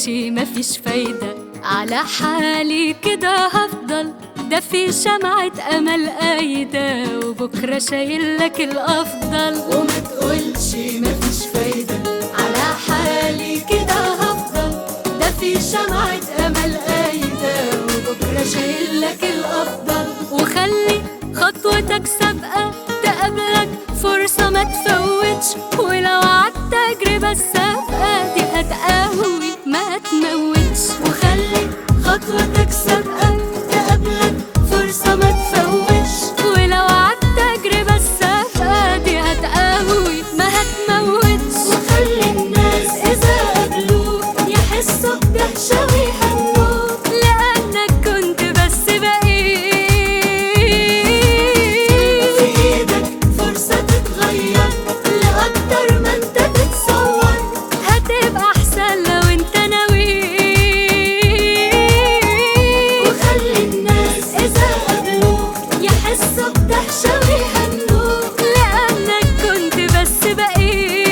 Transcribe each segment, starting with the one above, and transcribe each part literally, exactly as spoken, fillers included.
تقولش مفيش فايدة، على حالي كده هفضل، ده في شمعة أمل قايدة وبكرة شايلك الأفضل. وما تقولش مفيش فايدة، على حالي كده هفضل، ده في شمعة أمل قايدة وبكرة شايلك الأفضل. وخلي خطوتك سابقة تقابلك فرصة ما تفوتش، ولو عدت تجربة السابقة دي هتقوي ما تموتش. وخلي خطوتك سابقة تقابلك فرصة ما تفوتش، ولو عدت تجربة السابقة دي هتقوي ما هتموتش. وخلي الناس إذا قابلوك يحسوا بدهشة ويهنوك، لأنك كنت بس بقيت. في إيدك فرصة تتغير لأكتر ما أنت تتصور، هتبقى أحسن لو أنت ناوي. وخلي الناس إذا قابلوك يحسوا بدهشة ويهنوك، لأنك كنت بس بقيت.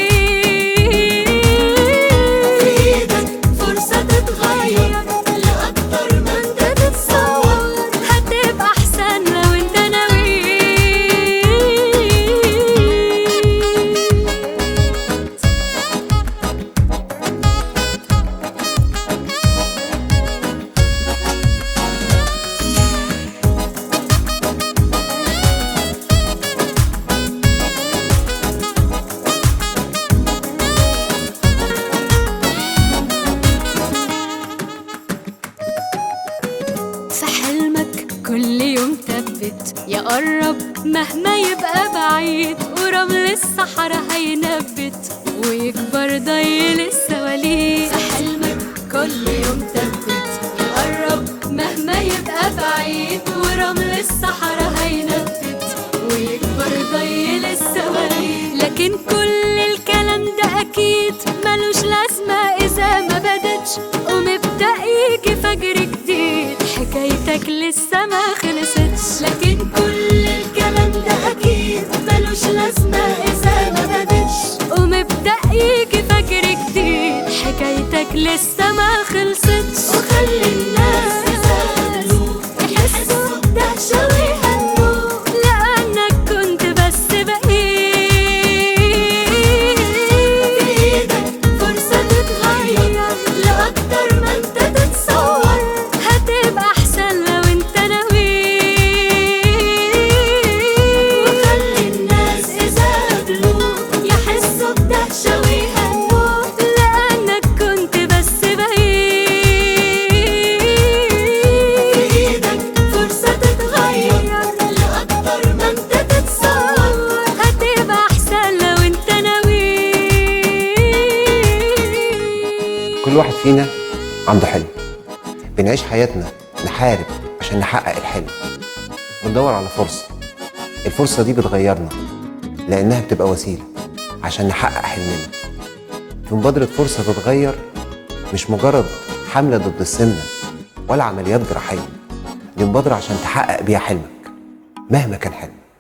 في إيدك فرصة تتغير لأكتر ما أنت تتصور، هتبقى أحسن لو أنت ناوي. في حلمك كل يوم ثبت، يقرب مهما يبقى بعيد، ورمل الصحراء هينبت ويكبر ضيل السواليف. في حلمك كل يوم ثبت، يقرب مهما يبقى بعيد، ورمل الصحراء هينبت ويكبر ضيل السواليف. لكن كل الكلام ده أكيد ملوش لازمة إذا ما بدتش، ومبدأ يجي فجر جديد، حكايتك لسه ما خلصتش. لكن كل الكلام ده أكيد ملوش لازمة إذا ما بدتش، ومبدأ يجي فجر جديد، حكايتك لسه ما خلصتش. وخلي الناس إذا قابلوك يحسوا بدهشة ويهنوك، لأنك كنت بس بقيت. في إيدك فرصة تتغير لأكتر ما أنت تتصور، هتبقى أحسن لو أنت ناوي. وخلي الناس إذا قابلوك يحسوا بدهشة ويهنوك، لأنك كنت بس بقيت. في إيدك فرصة تتغير لأكتر ما أنت تتصور، هتبقى أحسن لو أنت ناوي. كل واحد فينا عنده حلم، بنعيش حياتنا نحارب عشان نحقق الحلم، بندور على فرصة. الفرصة دي بتغيرنا لأنها بتبقى وسيلة عشان نحقق حلمنا. في مبادرة فرصة تتغير مش مجرد حملة ضد السمنة ولا عمليات جراحية، دي مبادرة عشان تحقق بيها حلمك مهما كان حلمك.